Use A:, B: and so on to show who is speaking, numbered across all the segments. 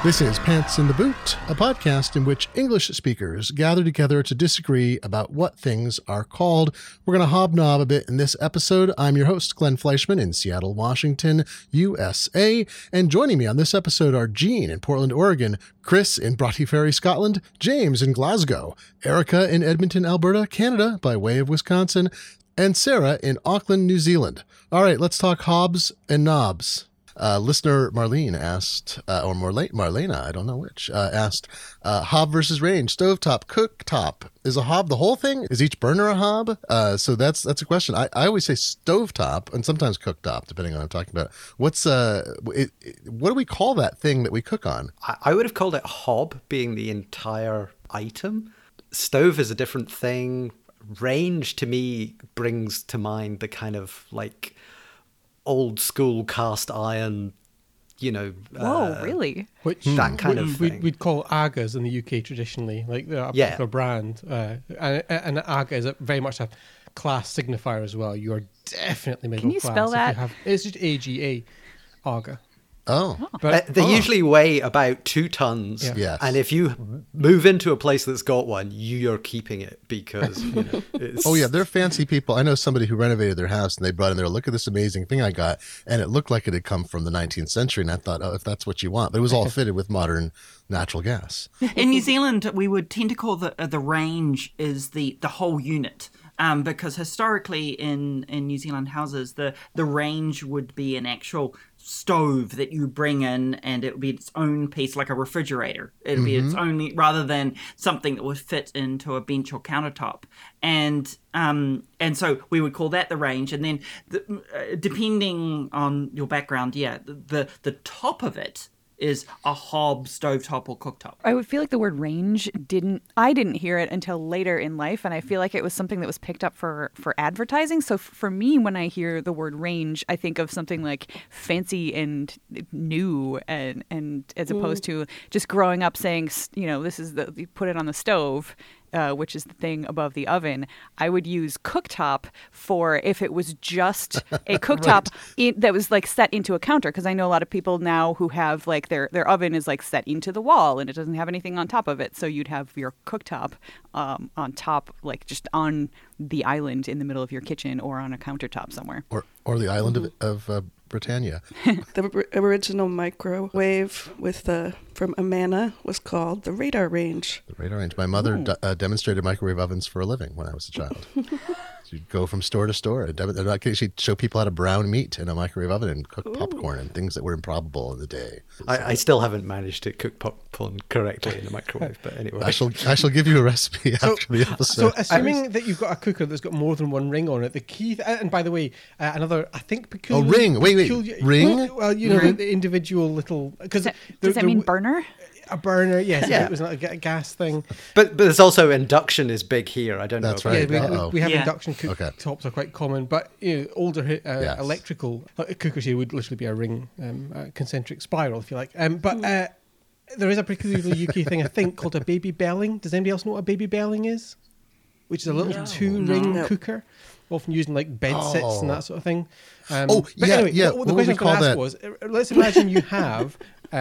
A: This is Pants in the Boot, a podcast in which English speakers gather together to disagree about what things are called. We're going to hobnob a bit in this episode. I'm your host, Glenn Fleischman in Seattle, Washington, USA. And joining me on this episode are Gene in Portland, Oregon, Chris in Broughty Ferry, Scotland, James in Glasgow, Erica in Edmonton, Alberta, Canada, by way of Wisconsin, and Sarah in Auckland, New Zealand. All right, let's talk hobs and knobs. Listener Marlene asked, or Marlena, I don't know which, asked, hob versus range, stovetop, cooktop. Is a hob the whole thing? Is each burner a hob? So that's a question. I always say stovetop and sometimes cooktop, depending on what I'm talking about. What do we call that thing that we cook on?
B: I would have called it hob, being the entire item. Stove is a different thing. Range, to me, brings to mind the kind of like old school cast iron,
C: Whoa, really?
D: Which
B: that kind of thing.
D: We'd call Agas in the UK traditionally, like a particular brand. And Aga is very much a class signifier as well. You are definitely middle class.
C: Can you spell that?
D: It's just AGA, Aga.
A: Oh.
B: But they usually weigh about 2 tons.
D: Yeah.
A: Yes.
B: And if you move into a place that's got one, you're keeping it because, it's...
A: Oh, yeah, they're fancy people. I know somebody who renovated their house and they brought in there, look at this amazing thing I got. And it looked like it had come from the 19th century. And I thought, if that's what you want. But it was all fitted with modern natural gas.
E: In New Zealand, we would tend to call the range is the whole unit. Because historically in New Zealand houses, the range would be an actual stove that you bring in, and it would be its own piece, like a refrigerator. It'd be its only, rather than something that would fit into a bench or countertop. And so we would call that the range. And then depending on your background, the top of it is a hob, stovetop, or cooktop.
C: I would feel like the word range I didn't hear it until later in life, and I feel like it was something that was picked up for advertising. So for me, when I hear the word range, I think of something like fancy and new, and as opposed to just growing up saying, this is you put it on the stove, which is the thing above the oven. I would use cooktop for if it was just a cooktop that was like set into a counter, because I know a lot of people now who have like their oven is like set into the wall and it doesn't have anything on top of it. So you'd have your cooktop on top, like just on the island in the middle of your kitchen or on a countertop somewhere.
A: Or the island of Britannia.
F: The original microwave from Amana was called the radar range.
A: The radar range. My mother demonstrated microwave ovens for a living when I was a child. She'd go from store to store. She'd show people how to brown meat in a microwave oven and cook popcorn and things that were improbable in the day.
B: I still haven't managed to cook popcorn correctly in the microwave, but anyway.
A: I shall give you a recipe after the episode.
D: So assuming that you've got a cooker that's got more than one ring on it, the key... and by the way, another, I think, peculiar...
A: Oh, ring. Wait. Ring?
D: Well, the individual little...
C: Does that mean burner?
D: A burner, yes.
B: Yeah.
D: It was like a gas thing.
B: But there's also induction is big here. I don't know.
A: That's right.
D: We have induction cooktops are quite common, but older electrical cookers here would literally be a ring, concentric spiral, if you like. But there is a particularly UK thing, I think, called a baby belling. Does anybody else know what a baby belling is? Which is a little 2-ring cooker, often used in like bed sits and that sort of thing.
A: Anyway,
D: the question I was going to ask was, let's imagine you have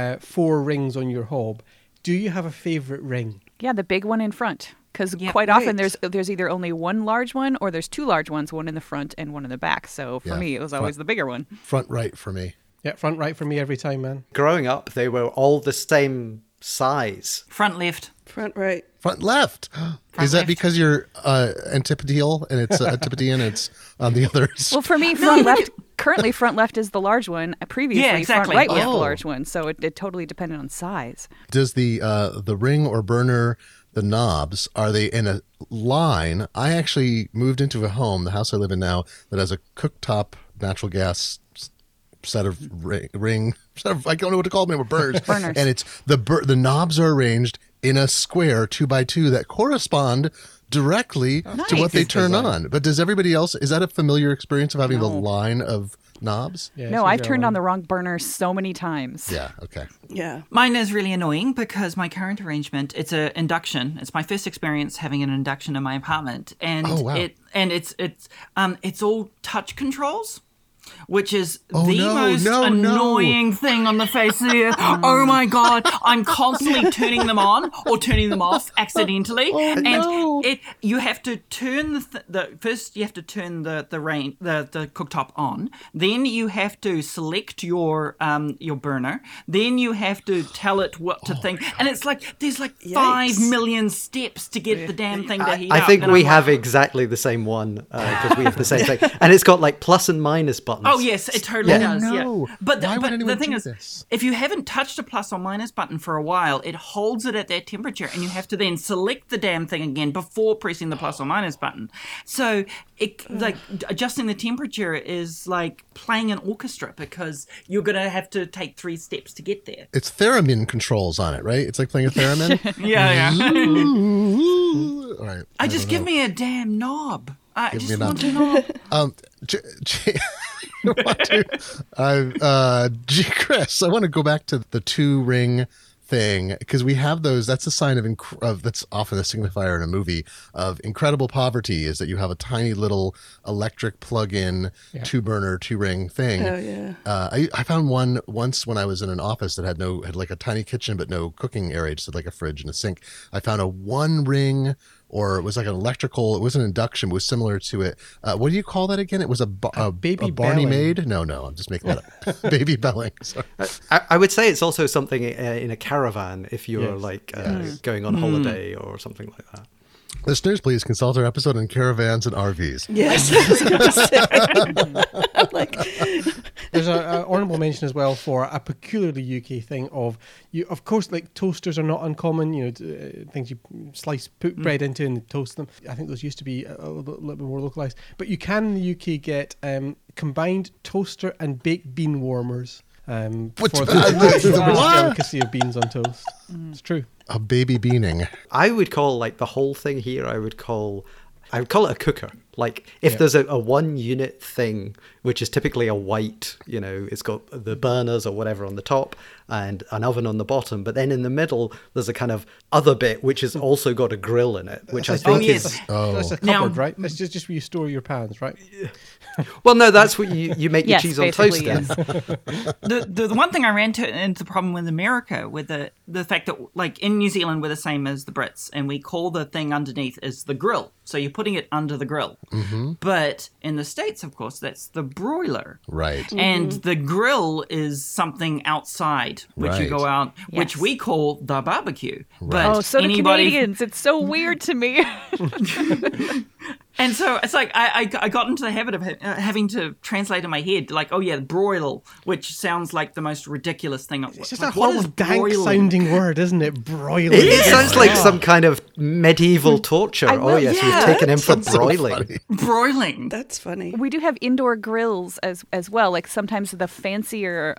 D: 4 rings on your hob. Do you have a favourite ring?
C: Yeah, the big one in front. Because quite often there's either only one large one or there's 2 large ones, one in the front and one in the back. So for me, it was always the bigger one.
A: Front right for me.
D: Yeah, front right for me every time, man.
B: Growing up, they were all the same size.
E: Front left.
F: Front right.
A: Front left. Is that because you're antipodial and it's Antipodean, it's on the others?
C: Well, for me, front left... Currently, front left is the large one. Previously,
E: exactly.
C: Front right was the large one. So it totally depended on size.
A: Does the ring or burner, the knobs, are they in a line? I actually moved into a home, the house I live in now, that has a cooktop natural gas set of ring I don't know what to call them, burners. And it's the knobs are arranged in a square 2x2 that correspond directly to what they turn on. But does everybody else, is that a familiar experience of having the line of knobs?
D: Yeah,
C: no, I've turned on the wrong burner so many times.
A: Yeah, okay.
F: Yeah.
E: Mine is really annoying because my current arrangement, it's an induction. It's my first experience having an induction in my apartment. And it's all touch controls. which is most annoying thing on the face of the earth. Oh my God, I'm constantly turning them on or turning them off accidentally. You have to turn first you have to turn the cooktop on, then you have to select your burner, then you have to tell it what to think. And it's like there's like 5 million steps to get the damn thing to heat up.
B: I think we have exactly the same one because we have the same thing. And it's got like plus and minus buttons.
E: Oh yes, it totally does.
A: No.
E: Yeah. But
A: Why would anyone
E: the thing
A: do
E: is,
A: this?
E: if you haven't touched a plus or minus button for a while, it holds it at that temperature, and you have to then select the damn thing again before pressing the plus or minus button. So adjusting the temperature is like playing an orchestra because you're going to have to take 3 steps to get there.
A: It's theremin controls on it, right? It's like playing a theremin.
E: Yeah.
A: All right.
E: Give me a damn knob. I
A: Give
E: just
A: me a
E: want
A: knob.
E: a knob.
A: Chris, I want to go back to the 2-ring thing because we have those. That's a sign of that's often a signifier in a movie of incredible poverty, is that you have a tiny little electric plug-in 2-burner 2-ring thing.
F: Oh yeah.
A: I found one once when I was in an office that had like a tiny kitchen but no cooking area, just had like a fridge and a sink. I found a 1-ring. Or it was like an electrical. It was an induction. It was similar to it. What do you call that again? It was a
D: baby
A: Barney
D: belling.
A: maid. No, I'm just making that up. Baby belling. Sorry.
B: I would say it's also something in a caravan if you're going on holiday or something like that.
A: Listeners, please consult our episode on caravans and RVs.
F: Yes. I'm like,
D: there's an honourable mention as well for a peculiarly UK thing of you. Of course, like toasters are not uncommon. You know, things you put bread into and toast them. I think those used to be a little bit more localised. But you can in the UK get combined toaster and baked bean warmers. For the delicacy of beans on toast. It's true.
A: A baby beaning.
B: I would call like the whole thing here, I would call it a cooker. Like if there's a 1-unit thing, which is typically a white, it's got the burners or whatever on the top and an oven on the bottom. But then in the middle, there's a kind of other bit, which has also got a grill in it, which I think is...
D: That's a cupboard, right? That's just where you store your pans, right?
B: Well, no, that's what you make your cheese on toast in.
C: Yes.
E: The one thing I ran into the problem with America with the fact that like in New Zealand we're the same as the Brits and we call the thing underneath is the grill. So you're putting it under the grill. Mm-hmm. But in the States, of course, that's the broiler.
A: Right.
E: Mm-hmm. And the grill is something outside, which you go out, which we call the barbecue.
A: Right.
E: But
C: so do Canadians. It's so weird to me.
E: And so it's like I got into the habit of having to translate in my head, like, broil, which sounds like the most ridiculous thing.
D: It's just a horrible dank-sounding word, isn't it? Broiling.
B: It sounds like some kind of medieval torture. We've taken him for broiling.
E: Broiling.
F: that's funny.
C: We do have indoor grills as well. Like sometimes the fancier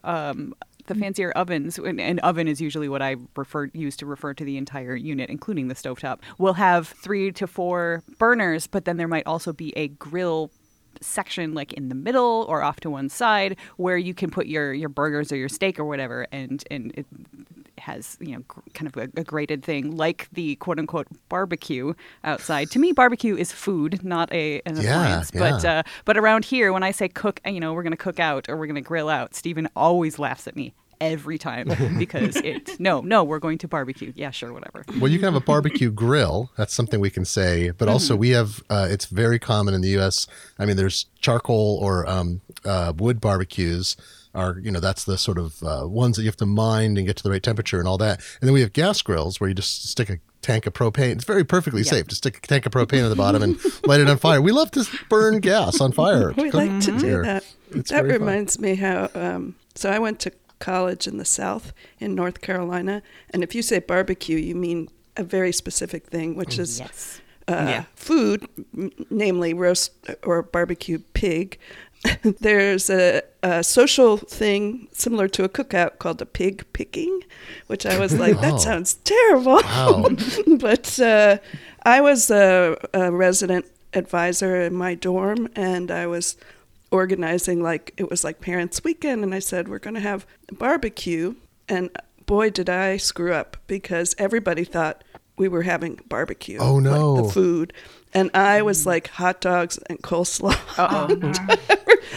C: ovens, and oven is usually what I use to refer to the entire unit, including the stovetop, will have 3 to 4 burners, but then there might also be a grill section like in the middle or off to one side where you can put your burgers or your steak or whatever, and it has kind of a graded thing like the quote unquote barbecue outside. To me, barbecue is food, not an appliance.
A: Yeah.
C: But around here, when I say cook, we're going to cook out or we're going to grill out, Stephen always laughs at me every time because no, we're going to barbecue. Yeah, sure, whatever.
A: Well, you can have a barbecue grill. That's something we can say. But also we have, it's very common in the U.S. I mean, there's charcoal or wood barbecues that's the sort of ones that you have to mind and get to the right temperature and all that. And then we have gas grills where you just stick a tank of propane. It's very perfectly safe to stick a tank of propane at the bottom and light it on fire. We love to burn gas on fire.
F: We like to do that.
A: It's
F: that
A: very
F: reminds me how, so I went to college in the South in North Carolina. And if you say barbecue, you mean a very specific thing, which is food, namely roast or barbecue pig. There's a social thing similar to a cookout called a pig picking, which I was like, that sounds terrible.
A: Wow.
F: But I was a resident advisor in my dorm, and I was organizing, it was like Parents' Weekend, and I said, we're going to have a barbecue. And boy, did I screw up, because everybody thought we were having barbecue.
A: Oh, no.
F: Like the food. And I was like hot dogs and coleslaw.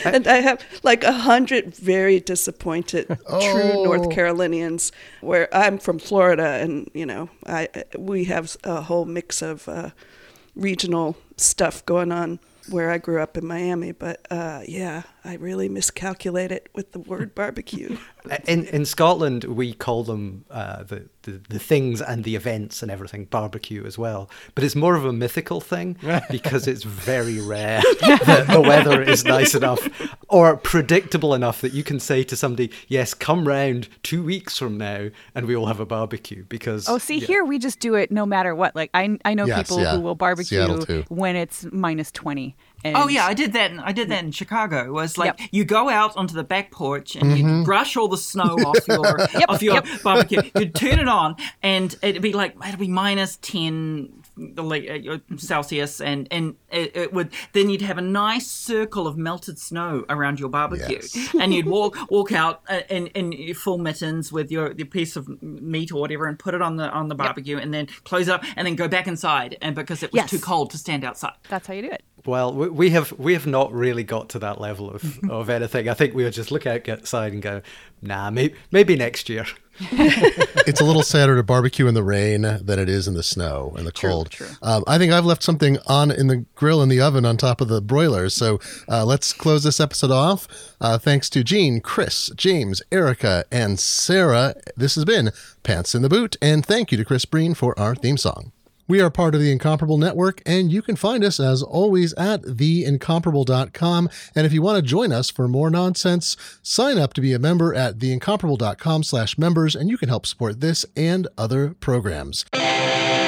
F: And I have like 100 very disappointed true North Carolinians, where I'm from Florida, and we have a whole mix of regional stuff going on where I grew up in Miami. But I really miscalculated with the word barbecue.
B: In Scotland, we call them the things and the events and everything barbecue as well. But it's more of a mythical thing because it's very rare that the weather is nice enough or predictable enough that you can say to somebody, yes, come round 2 weeks from now and we will have a barbecue. Because
C: here we just do it no matter what. Like I know people who will barbecue when it's minus 20. And
E: I did that. I did that in Chicago. It was like you go out onto the back porch and you brush all the snow off your barbecue. You'd turn it on, and it'd be minus 10 Celsius, and it would. Then you'd have a nice circle of melted snow around your barbecue, and you'd walk out in your full mittens with your piece of meat or whatever, and put it on the barbecue, and then close it up, and then go back inside, and because it was too cold to stand outside.
C: That's how you do it.
B: Well, we have not really got to that level of anything. I think we'll just look outside and go, nah, maybe next year.
A: It's a little sadder to barbecue in the rain than it is in the snow and the cold.
C: True.
A: I think I've left something on in the grill in the oven on top of the broiler. So let's close this episode off. Thanks to Gene, Chris, James, Erica, and Sarah. This has been Pants in the Boot. And thank you to Chris Breen for our theme song. We are part of the Incomparable Network, and you can find us, as always, at theincomparable.com. And if you want to join us for more nonsense, sign up to be a member at theincomparable.com/members, and you can help support this and other programs.